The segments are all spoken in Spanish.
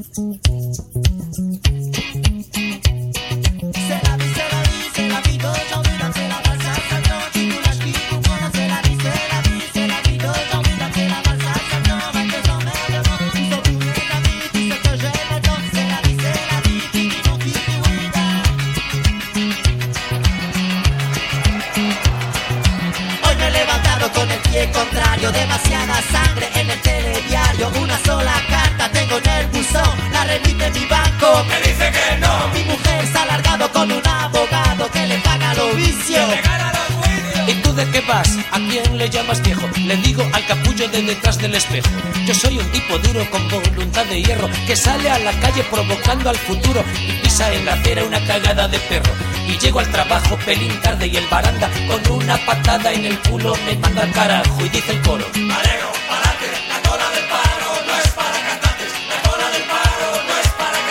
Contrario, demasiada sangre en el telediario. Una sola carta tengo en el buzón, la remite mi banco, me dice que no. Mi mujer se ha alargado con un abogado que le paga los vicios. ¿Y tú de qué vas? ¿A quién le llamas viejo? Le digo al capullo de detrás del espejo. Yo soy un tipo duro con voluntad de hierro, que sale a la calle provocando al futuro y pisa en la acera una cagada de perro. Y llego al trabajo pelín tarde y el baranda con una patada en el culo me manda al carajo y dice el coro: Alegro, parate, la cola del paro no es para cantantes, la cola del paro no es para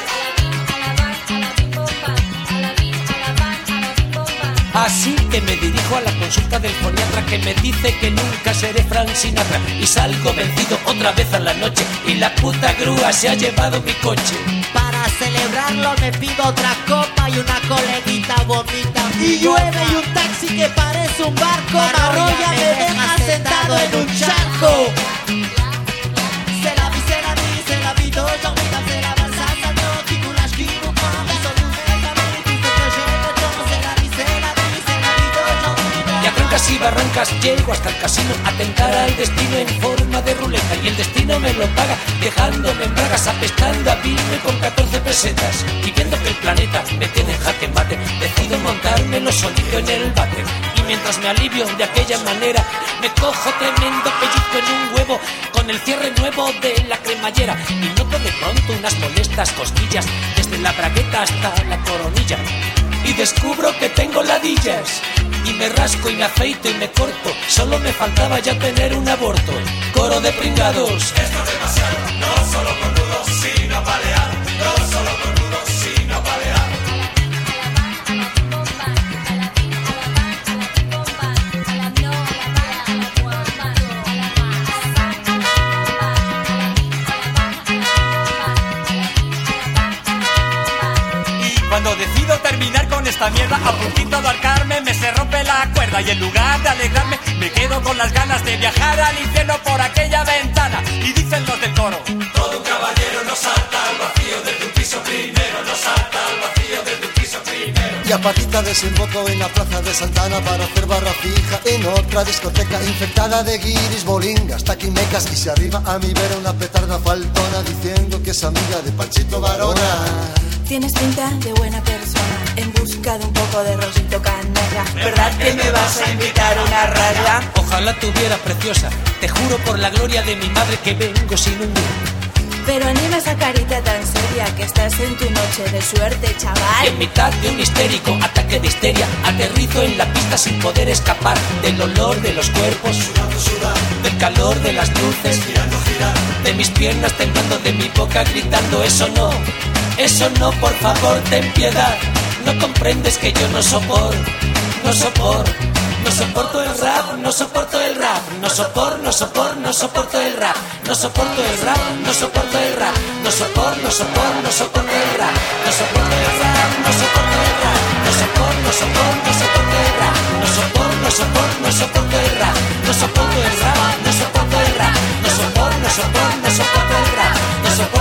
cantantes. Así que me dirijo a la consulta del foniatra, que me dice que nunca seré Frank Sinatra, y salgo vencido otra vez a la noche y la puta grúa se ha llevado mi coche. Para celebrarlo me pido otra copa y una coleguita vomita. Y llueve y un taxi que parece un barco me arrolla, me deja sentado en un charco. C'est la vie, d'aujourd'hui, c'est la valse à Salto, qui coule à ski, ou quand ils sont tous mes amis, tout ce que j'ai le temps, c'est la vie d'aujourd'hui. Y a trancas y barrancas llego hasta el casino a tentar al destino en forma de ruleta, y el destino me lo paga dejándome en bragas, apestando a vino con 14 pesetas. Y viendo que el planeta me tiene en jaque mate, decido montármelo solito en el váter. Y mientras me alivio de aquella manera, me cojo tremendo pellizco en un huevo con el cierre nuevo de la cremallera, y noto de pronto unas molestas cosquillas desde la bragueta hasta la coronilla. Y descubro que tengo ladillas, y me rasco y me afeito y me corto. Solo me faltaba ya tener un aborto. Coro de pringados. Esto es demasiado, no solo con nudos, sino balear. No solo con nudos, sino balear. Y cuando decido terminar con esta mierda, a puntito de arcarme me se rompe la cuerda, y en lugar de alegrarme me quedo con las ganas de viajar al infierno por aquella ventana. Y dicen los del coro: todo un caballero no salta al vacío desde un piso primero, no salta al vacío desde un piso primero. Y a patita desemboco en la plaza de Santana para hacer barra fija en otra discoteca infectada de guiris, bolingas, taquimecas. Y si arriba a mi vera una petarda faltona diciendo que es amiga de Panchito Varona. Tienes pinta de buena persona, en busca de un poco de rosito canela. ¿Verdad que me vas a invitar a una raya? Ojalá tuviera, preciosa, te juro por la gloria de mi madre que vengo sin un duro. Pero anima esa carita tan seria, que estás en tu noche de suerte, chaval. Y en mitad de un histérico ataque de histeria, aterrizo en la pista sin poder escapar del olor de los cuerpos, del calor de las luces, de mis piernas temblando, de mi boca gritando: eso no, por favor, ten piedad. No comprendes que yo no soporto el rap, no soporto el rap, no soporto el rap, no soporto el rap, no soporto el rap, no soporto el rap, no soporto el rap, no soporto el rap, no soporto el rap, no soporto el rap, no soporto el rap, no soporto el rap, no soporto el rap, no soporto el rap, no soporto el rap, no soporto el rap, no soporto